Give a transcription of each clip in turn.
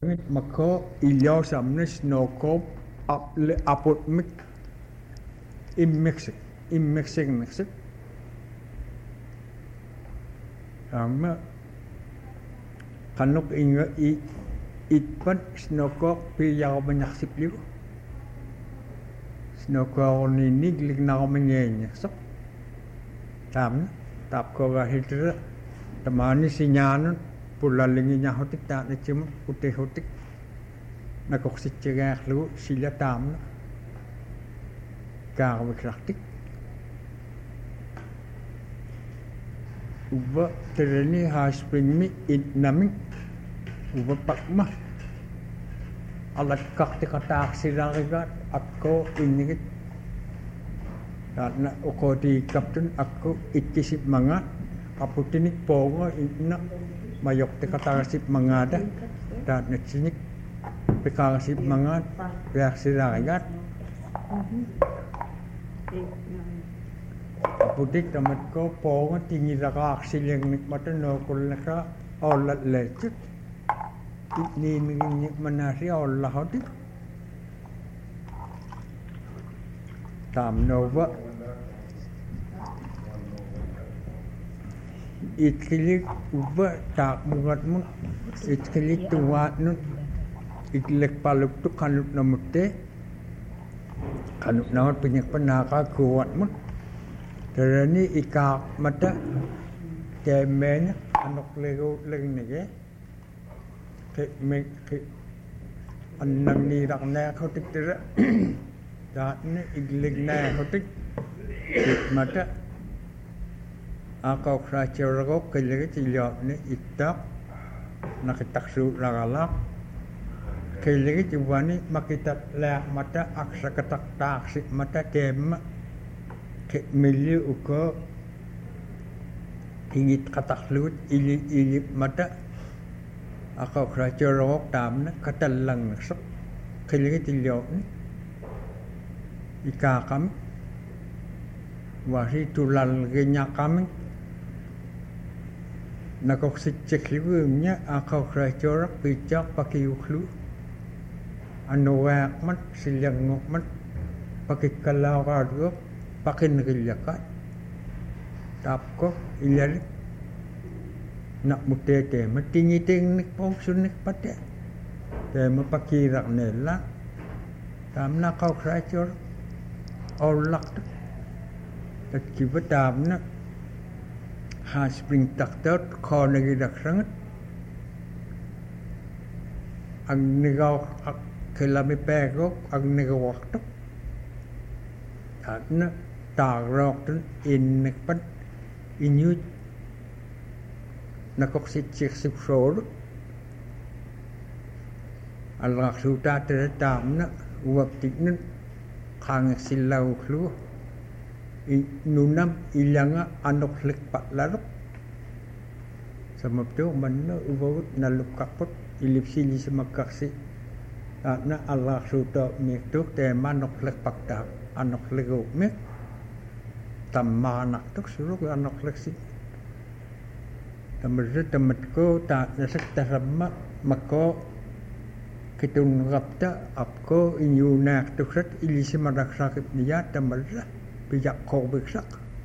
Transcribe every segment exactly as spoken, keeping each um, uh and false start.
Maka ilyaw samnes nokop aple apot mik immexik immexik mexik ama kanok inga i itpan snokok piyaw manyaksip ligo snokok ninig lignaw manyenya sok tam tap ko gahitra tamani sinyanon pulalingi nya hotik ta na chim ute hotik na kok sitjega lu sila tam ka wikraktik uba tereni haspring mi it naming uba pakma alat kakti katak siragat akko inigit na ukodi kapten akko ikisip mga kaputinik pongo ina mayok te katasip mangada dan necinik pekasip mangat reaksi rakyat putik tamat ko pongo tinggi reaksi yang nikmatan nokul naka olat lecet ini ini menasi Allah hati tam nova itkilik uba tak mungat mun itkilik tuat nun itlek paluk tu kanut namutte kanut namat penyak penaka kuat mun terani ika mata kemen anok lego leng nege ke me ke annang ni rak na khotik tera dat ne itlek na khotik mata akau kerajaan kerja kecil ni itak nak tak su lagalak kerja kecil ni makitat leh mata aksa ketak tak si mata kem ke miliu uko ingit katak lut ili ili mata akau kerajaan tam ni katalang sok kerja kecil ni ikakam wasi tulal genya kami nakok sicek liwnya akau kerajaan pijak pakai uklu anuak mat silang ngok mat pakai kalau kadu pakai negeriakat tapko ilar nak mutete matingi teknik pongsunik pate te mapakai rak nela tam nakau kerajaan olak tak kibat tam nak haspring takter kau negeri dak sangat ang negau kelami pegok ang negau waktu karena tarok tu in nekpat inyut nakok sicik sipsor Allah sudah tertam nak waktu ni kang silau keluar nunam ilanga anok lek pak laruk sama tu mana ubawut naluk kapot ilip sili semakaksi na Allah sudah miktuk tema anok lek pak tak anok lego mek tamana tuk suruh anok lek si tamer tamet ko tak nasak tarama mako kitun rapta apko inyunak tukrat ilisi marak sakit niat tamer pijak kau bersak.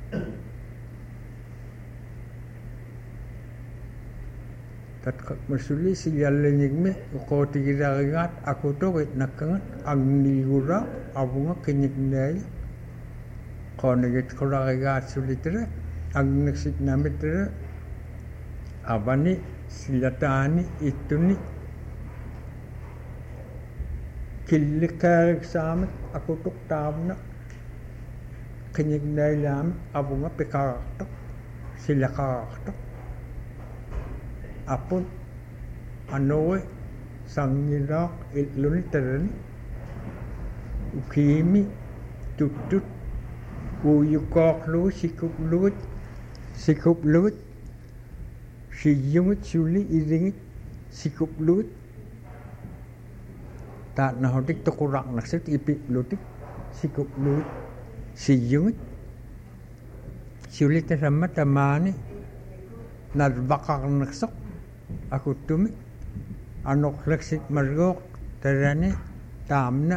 Tatkak masuli siyalan yigme kau tiga ringat aku tu wet nakangat ang nigura abunga kenyik nai kau neget kau ringat sulitera ang naksik namitera abani silatani itu ni kilikar samet aku tu tamna kenyik dalam abunga pekaktok silakaktok apun anoe sangirak iluniteran ukimi tutut uyukok lu sikup lut sikup lut siyungit suli iringit sikup lut tak nahodik tokurak naksit ipik lutik sikup lut siyungit sulit sama tamani narbakak naksok aku tumik anokhleksit margok tarani tamna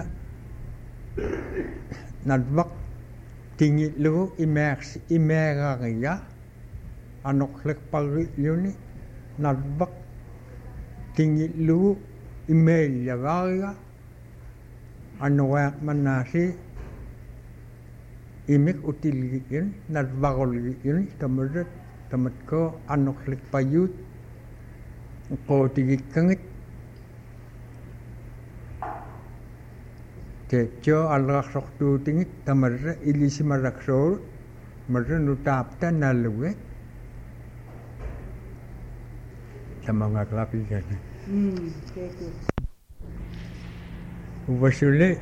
nadvak tingit lu imers imeraria anokhlek pagi yuni nadvak tingit lu email yavaria anowak manasi imik util yun nadvakol yun tamudet tamat ko anokhlek payut ko tigit kangit Techo alrak soktu tingit tamarra ilisi maraksor marra nutapta naluwe sama ngaklapi kan. Hmm, betul. Ubasule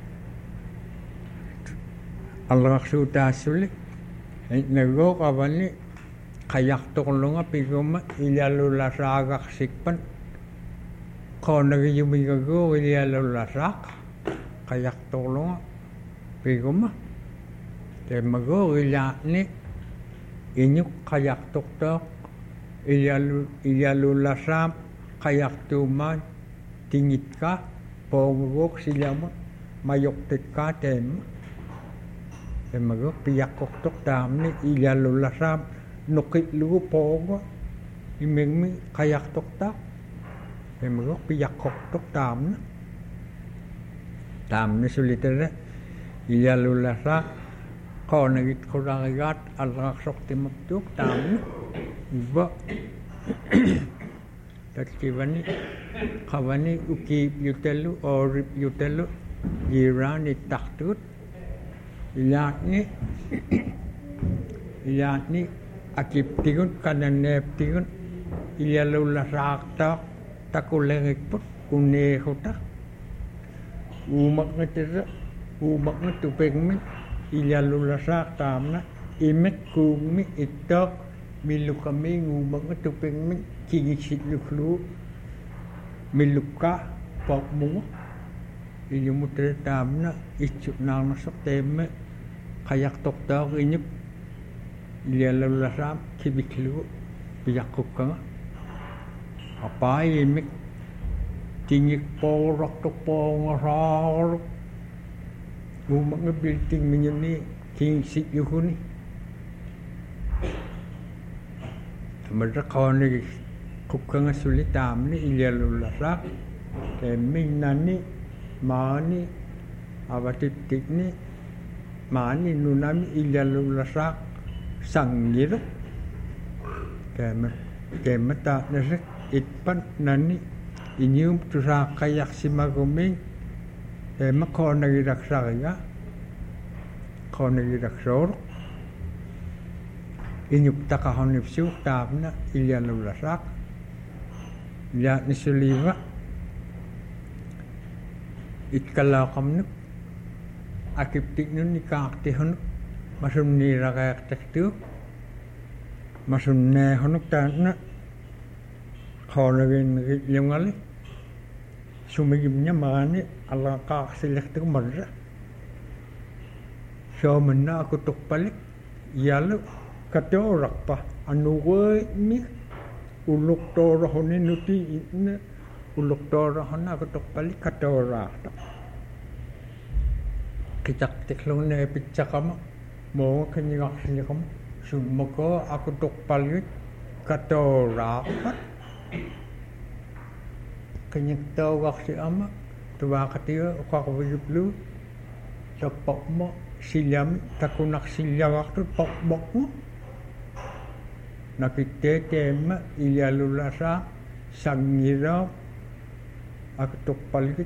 alrak suta sule nago kawani kayak tokolonga pigoma ilalula sagak sikpan ko nagiyumigago ilalula sak kayak tolong pigoma te mago ila ni inyu kayak tok ilalu ilalu lasam kayak tuman tingit ka pogok silama mayok tek tem te mago piyak tok tam ni ilalu lasam nukit lu pogo imengmi kayak tok ta te mago piyak tok tam tam ni sulitera ilalulasa ko nagit kuragat alrak sokti maptuk tam iba tatkivani kawani uki yutelu or yutelu girani taktut ilatni ilatni akip tigun kananep tigun ilalulasa tak takulengik put kunehota umak ngetera umak ngetupeng mi ilalulasa tamna imek kumi itok milukami umak ngetupeng mi kigisit luklu miluka pok mu inyumutre tamna ichuk nang nasok teme kayak tok tok inyup ilalulasa kibiklu piyakukanga apa imek tingik porok tok pongaror umak ngebilting menyeni king sit yuhuni mereka kawan ni kukang sulitam ni ilalulasa keming nani mani awatitik ni mani nunami ilalulasa sanggir kemet kemeta nasik itpan nani inyum tusa kayak simaguming eh makon nagiraksaga kon nagiraksor inyup takahon nipsu tapna ilalulasak ya nisuliva itkalakamnu akiptik nun ikaktihun masun nirakayak tektu masun nehonuk tanna khonagin ngali sumigimnya mani ala ka selek tu marra so menna aku tok balik yalu katorak pa anu we mi uluk torohone nuti itna uluk torohona aku tok balik katorak kicak teklone picakama mo kanyak sinyakam sumoko aku tok balik katorak kanyang tawak si ama tuwa katiwa kwa kwayuplu sa pok mo silyam takunak silyawak tu pok bok mo nakitete ma ilalulasa sangira aku tok palit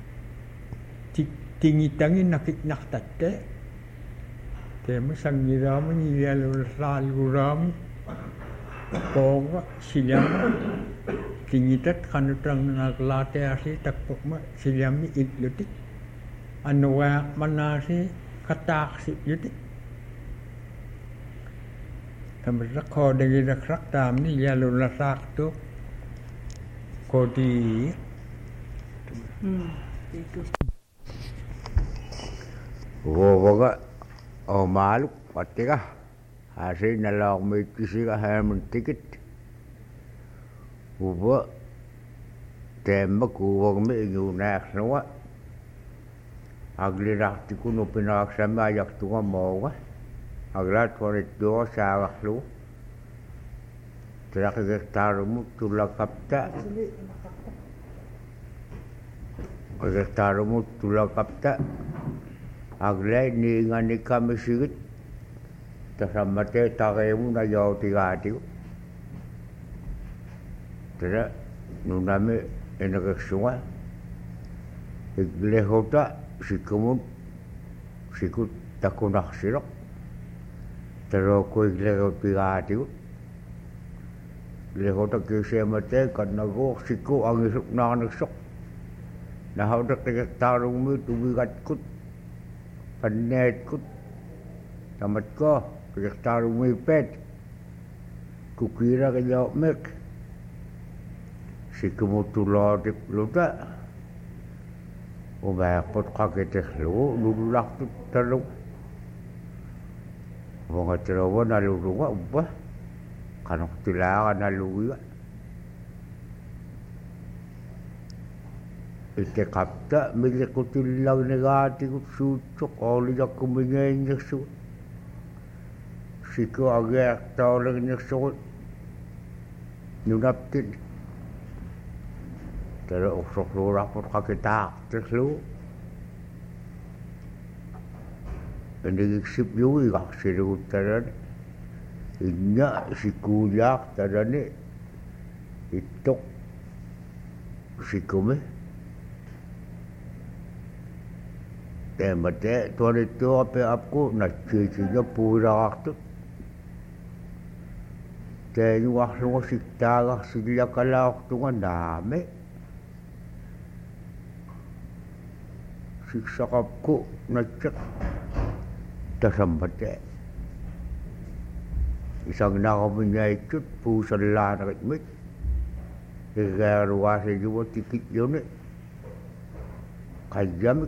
tingitangin nakit naktate tema sangira mo ilalulasa alguram pok silyam tingitat kanutrang naglate asi takpok ma silyami itluti anwa manasi katak si yuti tamra ko degi rakrak tam ni yalula sakto kodi hmm itu wo woga o maluk patika asi nalok mi kisiga hamun tikit uba temma kuuvamme inguunaaxluga aglirartikun upineraksami ajartuga mooga aglaat wanittuga saavaxlugu telaqigertaarumut tullakapta qigertaarumut tullakapta aglai niinganikamisigit tasammatee tareemun ajautigaatigu tela nunami enereksunga iglehota sikkumun sikut takunarsiloq talooku iglehotigaatigu iglehota kiiseematee kannaguuq sikku angisupnaarniksoq nahauteqigertaarummi tugigatkut panneetkut tamatko qigertaarummi peet kukiiraqiyaoqmeq sikkumuttulootip luta umaaqput qakitexlugu lullartut talu vongaterowa nalulunga uppa qanortilaaqa nalugiga iteqapta miliqutillagnigaatigut suutsoq oolijakkumingeingnersugut sikku ageertaolegnersugut nunaptit tala uqsorluurarput qakitaartixlugu inigiksip yugigarsilugut talani inna sikkuuliaaq talani ittoq sikkumi teemate tuanittuape apku natsiitinga puularartut teenuarluga siktaagarsillakalaaortunga naame siksaqapku natseq tasammate isangnaqamingaitut puusallaaneritmit irreerugaasiyuva tikitjuni qayyamik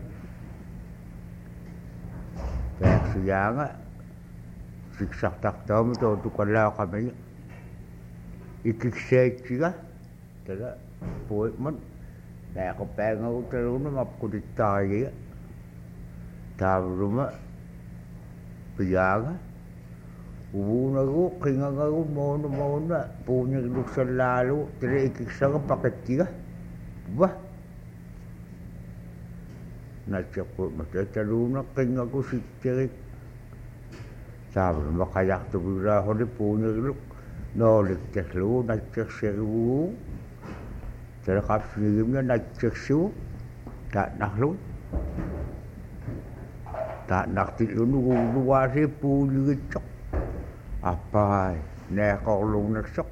peersiyaanga siksartartaumi tootukalaaqamiga ikikseetsiga tala puitman peeqapaangagutaluna mapqutittaarigiga taavluma piyaanga uvuunagu qingangagu moona moona puuñigluksalaalugu tala ikiksaga paqittiga va natseqquutmata taluuna qingagu sitterik taavluma qajartupilaahuli puuñigluk noolikterlugu natseqserigugu tala qapsinigimga natseqsigu taa'narlugu taa'nartillunugu ulugaasi puuñigitsoq appaai neeqorlugnersoq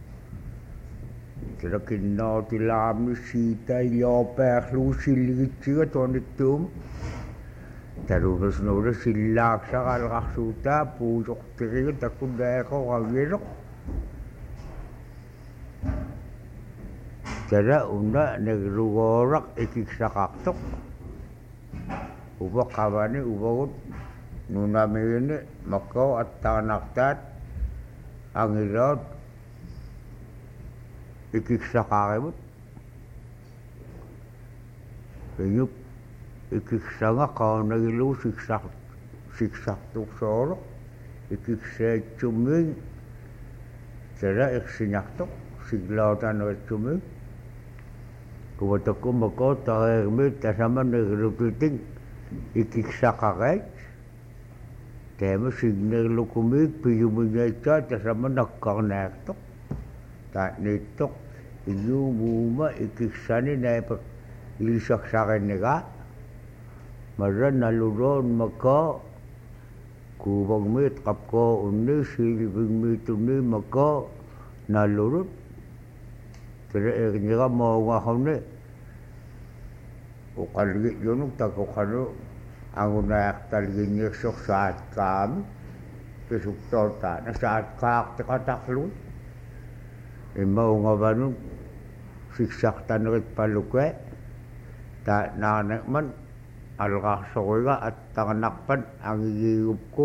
tala kinnootilaamni siitailjoopeerlugu silligitsiga tuanittuum taluunasnuula sillaaksaqalqarsuutaa puusoqtiriga takku neeqoragiloq tala una neglugooraq ikiksaqartoq upa qavani upagut nunamiini makkau attaanartaat angiloot ikiksaqarimut iñup ikiksanga qaanagilugu siksaq siksartuqsooroq ikikseetsummiin tala iqsinartoq siglootaneritsumiin kuvatakku makkau tareermiit tasama neglutiting ikiksaqareet teema signerlukumiik piyumingeitsaa tasama nakkarnaartoq taa'niittoq iñuumuuma ikiksani neepa ilisaksaqinnigaa marra naluroon makkau kuuvagmiit qapkoo unni siilivigmiitunni makkau nalurut tala erniga moongahuni uqalgi'yunuk takuqanu angunaaqtalginniirsoq saatkaami pisuktoortaana saatkaartiqataqluit imma ungavanun siksartanerit palukue taa'naarneqman alqarsoriga attaqnarpan angigigupku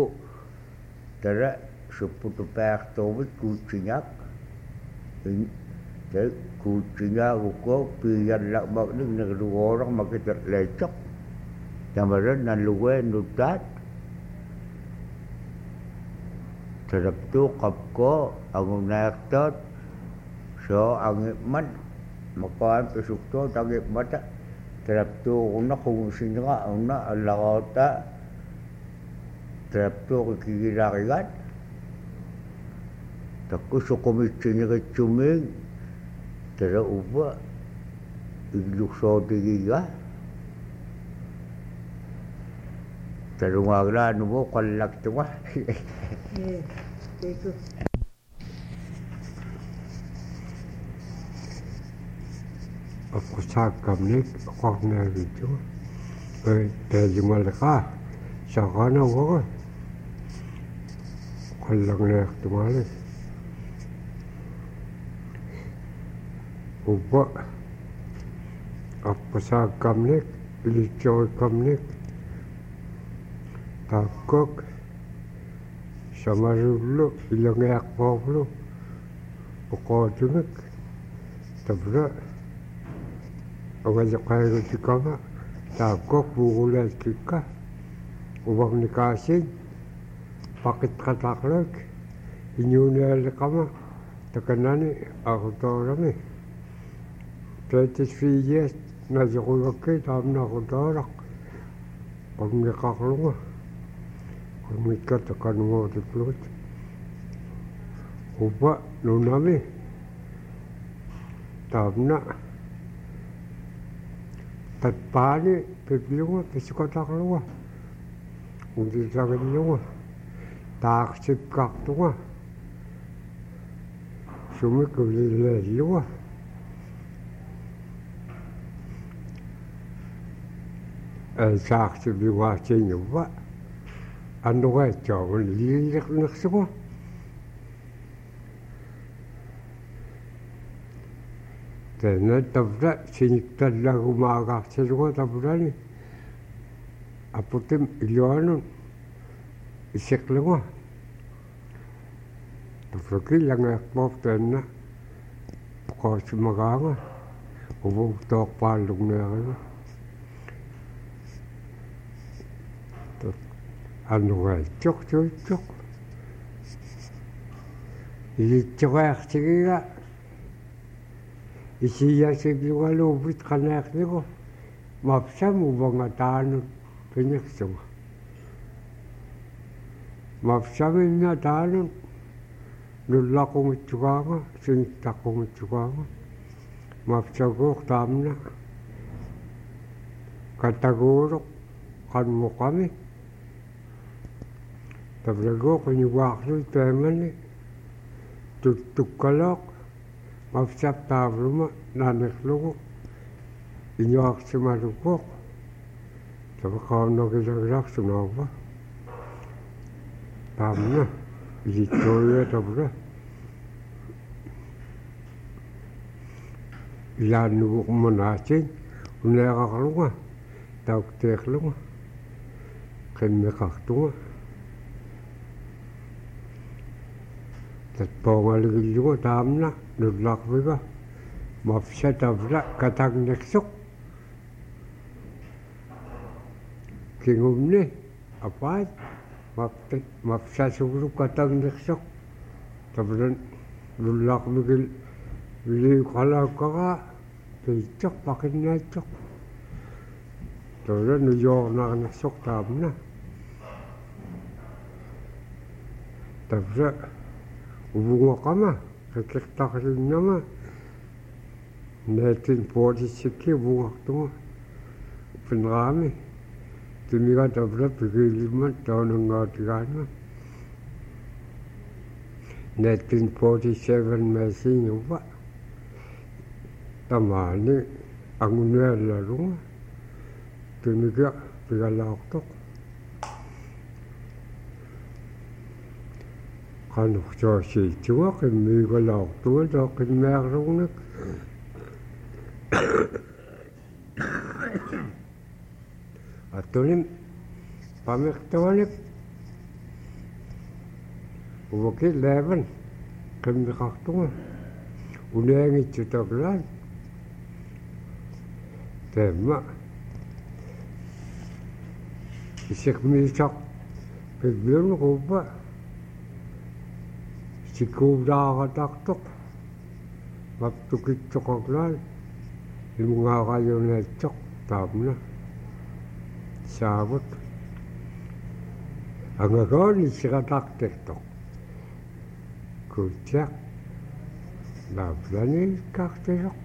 tala supputupaartuumit kuutsiñaak tala kucingnya uko piyan lak mak ni negru orang makita lecok jamaran nan luwe nutat terap tu kapko ang naktot so ang man makaan pesukto tagip mata terap tu una kung singa una alakota terap tu kikirakigat takku sukumitsin ka cuming tera uba igluk so tigiga tera ngagla nubo kalak tuwa eh itu aku sakam nik kok na gitu eh dari malaka sakana wo kalak nek tumale uba apa sakam nik licoy kam nik takok sama dulu ilang yak poklo pokok tunik tabra awal kaya tikama takok bugulat kika ubang nikasin pakit kataklek inyunel kama takanani aku torami thirty-three years najukulake tamna ko torak pag nakaklunga kumika takanungo tiplot uba nunami tamna tatpani piplunga pisikotaklunga undi takanunga taksip kaktunga sumikulileluwa saakse biwaasin yuwa ando ga jawon lirik naksuwa tena tabra sinikta lagu maga seruwa tabra ni aputim ilyoano iseklewa tabra ki langa pop tena ko simaganga ubuk tok palung na anu ga cok cok cok ini cok cikiga isi ya sebiwa lubit kanak niko mapsa mo banga tanu pinyek semua mapsa minna tanu nulla kong cukanga sinikta kong cukanga mapsa gok tamna katagurok kan mo kami tabrago kanyuwaklo temani tutukalok mapsap tabruma naneklo inyak simarukok tabakaw no kilagrak sunova tamna ilitoya tabra ilanubuk manasin unakakalunga taukteklunga kenmekaktunga tatpongaligilluga taamna nullaqviga mapsatavra katagneksuk kingumni apai mapte mapsasuglu katagneksuk tabran nullaqvigil vili qalaqaga peichok pakinnaachok tabran nuyornaaqneksuk taamna tabra ubunga kama kakektakrinnama nineteen forty-six ubunga tunga pinrami timiga tabra pigiliman taunangatigana nineteen forty-seven mesin uba tamani angunuela runga timiga pigalaktok kanuk cho si chua cái mi có lọt túa cho cái mẹ rung nước à tôi nem pa mẹ tôi nem vô cái leven cái mi khắc túa unengit jutaglan tema isik misak pagbiyon ko ba sikuraakataktok maptukit tsokaglan yung mga kayo na tsok tam na sabot ang agawin sikataktek tok kutyak lablanin kakterok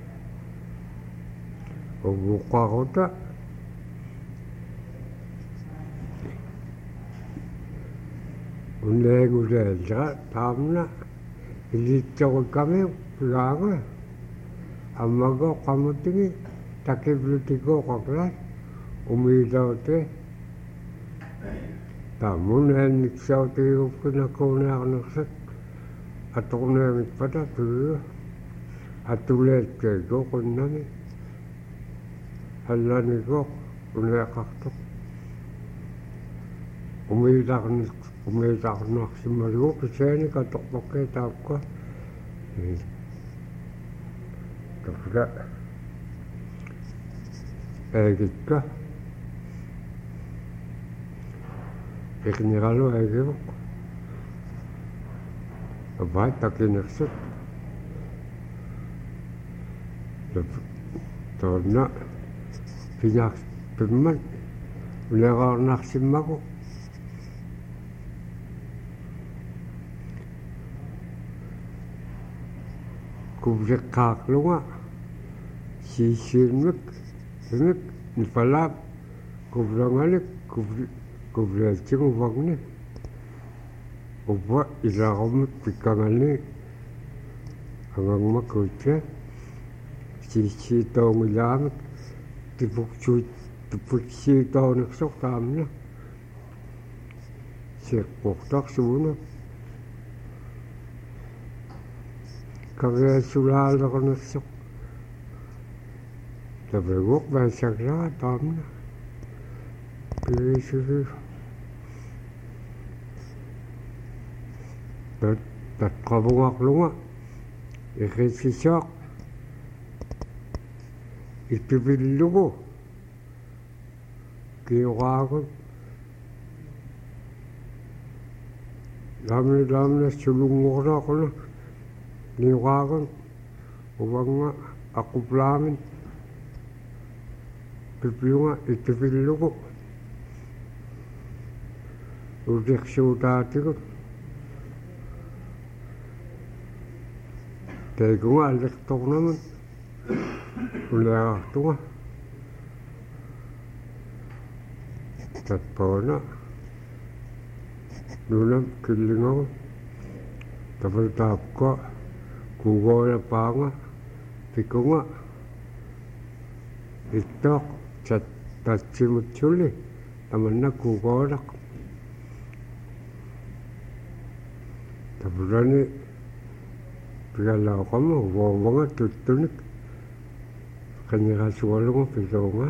ubuka ko ta uneng ulen saka tam na ilitsok kami pulaga amago kamutingi takiblutiko kaklan umidaw te tamun henik saw te upinakuna ako naksak at ako na pada tuyo at ulit kayo kunami halani ko unakaktok umidak umidak naksimaligo kasi katoktok kay tap ko kapag egit ka Ekniralo egevok. Abay takinersot. Torna pinak pimman. Ulegar naksimako. Kubrek kaklunga. Sisirmik. Sirmik. Nipalab. Kubrangalik. Kubrek. Kubrelcing uangnya, ubah ilakamut pikangannya, angang makuja, sisi tahu ngilang, tipuk cuit, tipuk si tahu nak sok tamnya, sek poktak semua, kagak sulal nak sok, tapi gua bahasa kerja tamnya, pilih dat kabungak lunga ikisisak itibilugo kiwagon dami dami sulungora ko na niwagon ubang nga ako plamin pipiyunga itibilugo udik siutati ko Tegunga alek tok naman, ulah tunga, tatpona, nulam kilingaw, tapos tapko, kugo na panga, tikunga, itok, tat tatsimutuli, taman na kugo nak, tapos ni Pagkala ko mo, huwag nga tutunik. Kanya kasuwalo mo, piso nga.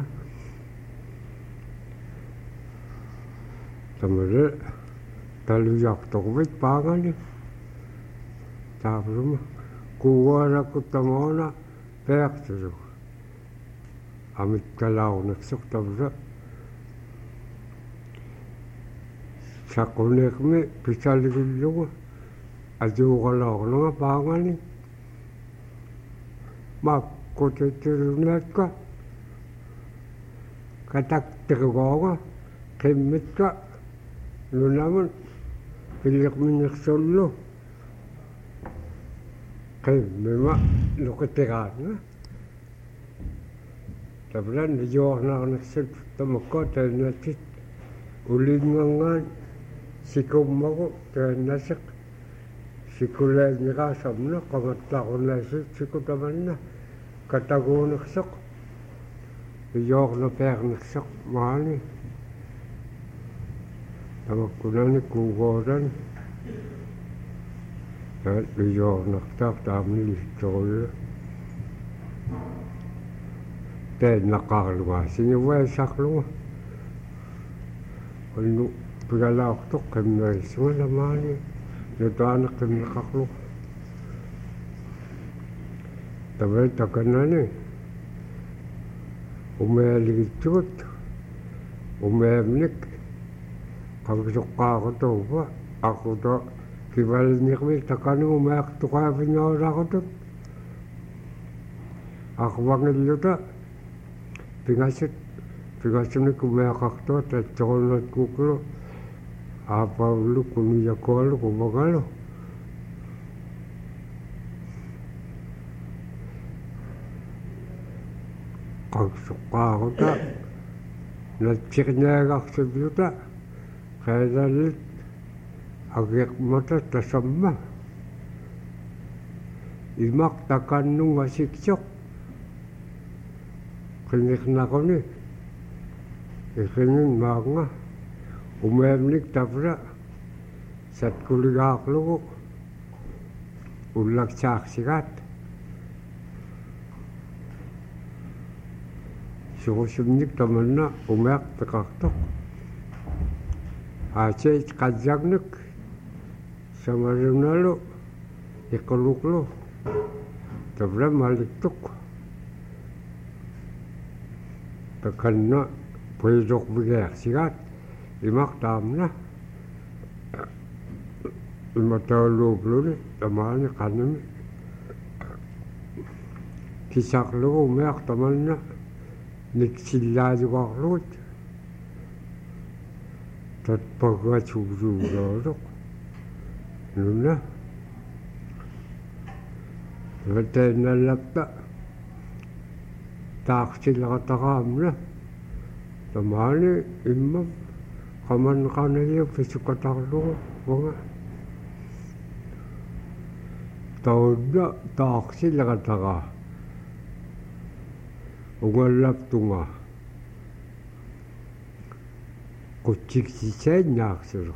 Tamari, taluyak tokbit, pangan eh. Tapos mo, kuwa na ko tamona, peyak tuyo. Amit kalaw naksok, tapos sa kunik me, pisaligil yung Aduh kalau orang apa angani, mak kota terunat ka, katak tergolong, kemit ka, lu namun pilih minyak solo, kem memang lu keteran, tapi kan dijual nak nak set temukan dan nanti ulingangan sikum mau dan nasak. Sikulay ni kasam na, kamatla ko na sikutaman na, katago naksak, iyok na pek naksak, mahali. Tawag ko na ni kugoran, at iyok naksak, tamil itoy. Ten nakakalunga, siniway saklunga. Kung pagalaw ko to, kami na isunga na mahali. Ito anak kami nakaklok. Tapi takanane umeligitut umemnik kagsukka ko ba ako to kibalnik mi takanu umek to ka vinyora ko to ako wangil yuta pingasit pingasit ni kumek to te cholat kuklo apa lu kuni yakolo ko bagalo kagsukka ko ta natsiknagaksabyuta kaidalit agyak mata tasamma imak takanung asiksok kinik na ko ni ikinin mga umemnik tapra sat kuligak lugo ulak saksikat sukusumnik tamanna umek pekaktok aceh kajagnek sama renalo ikoluklo tabra maliktok tekanna pojok begak sikat imak tamna imak talu blune tamanya kanemi kisak lo umek tamanna niksilla juga lut tat paga churu ro nuna vete na lapta taksi la tagamna tamani imam kaman kanaya pisukataklo wanga tawda taksi la taga ugalap tunga kucik sisay nyaksiro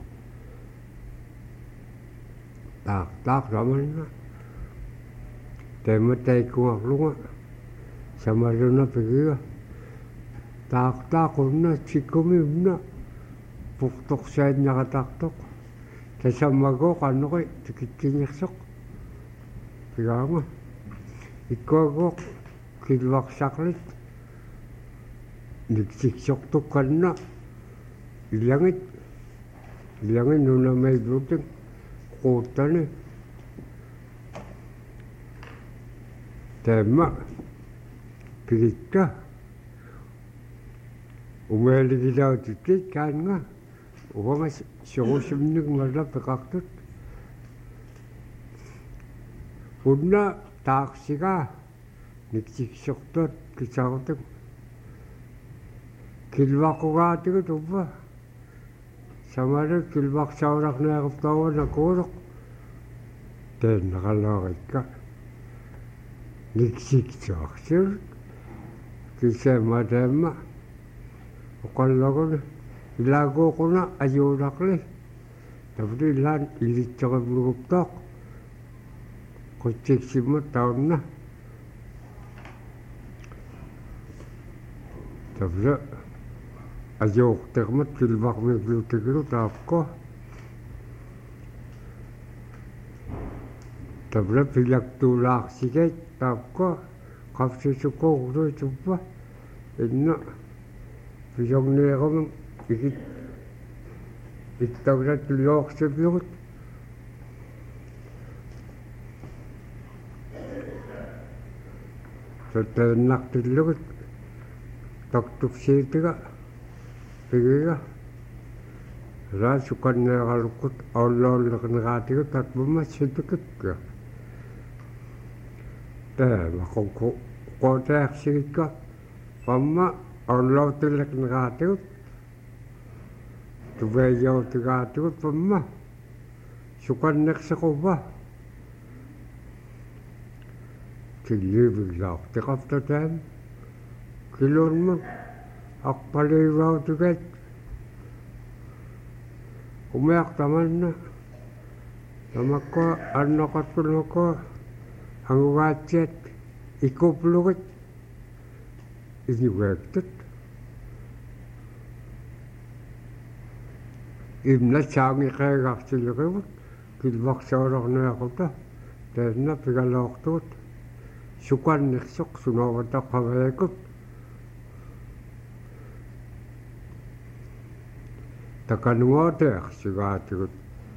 tak tak raman na tematay kuwak lunga sama runa pegiga tak tak na chikumim na puktok say nyakataktok kasamago kano kay tikitinyaksok pigama ikaw kilwak saklit nagsiksok to kanna ilangit ilangit nuna may buting kota ni tema pilit ka umeli gilaw titit kan nga uwa nga siyosimnig nga pekaktot una taksi ka niksiksoktot kisakotok kilwak ko gati ko to ba sama rin kilwak sa orak na yakaptawan na kurok ten nakalakit ka niksiksok sir kisa madama ukala ko na ilago ko na ayurak li tapos ilan ilit sa kabluguptok kutsiksi mo taon na tabla ayok termat kilbak me gluteglu tapko tabla pilak tulak siket tapko kapsi suko ulo chupa inna piyong ne kom ikit itabla tulok sebyut tenak tulok taktuk sitiga pigiga ra sukan ne galukut Allah leknagati ko tatbuma sitikit ka te makong ko ko tek sikka pamma Allah leknagati ko tubeyo tigati ko pamma sukan nek sakoba kilibig lak tikapta tem kilon mo akpaliwaw tiket umayak taman na nama ko ano katulo ko ang wacet ikuplukit iniwektit imna changi kaya kaksilukewat kilwak sa orak na ako ta tena pigalok tot sukanneqsoq sunaavataqqavaakut takanuateersigaatigut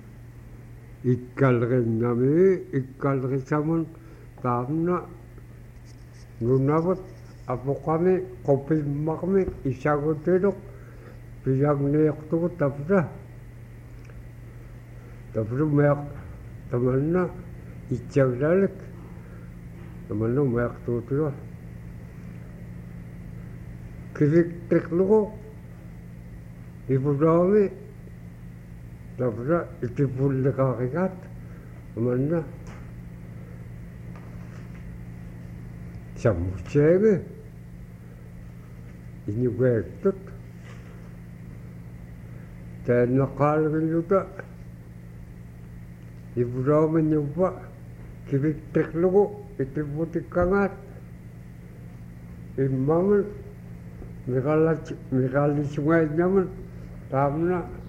ikkalrinnami ikkalrisamun taamna nunavat apoqami qopimmarmi isagutiluq piyagniiqtugut tapra tapru meaq tamanna itsaglalik tamanna meaqtuutiga kiviktiklugu ipulaami tapra itipulliqaarigaat tamanna sammuseegi inugeettut taanneqaaligiluta ipulaaminnuppa kiviktiklugu itiputikkangaat immamun miqallat miqallisugainnamun taamna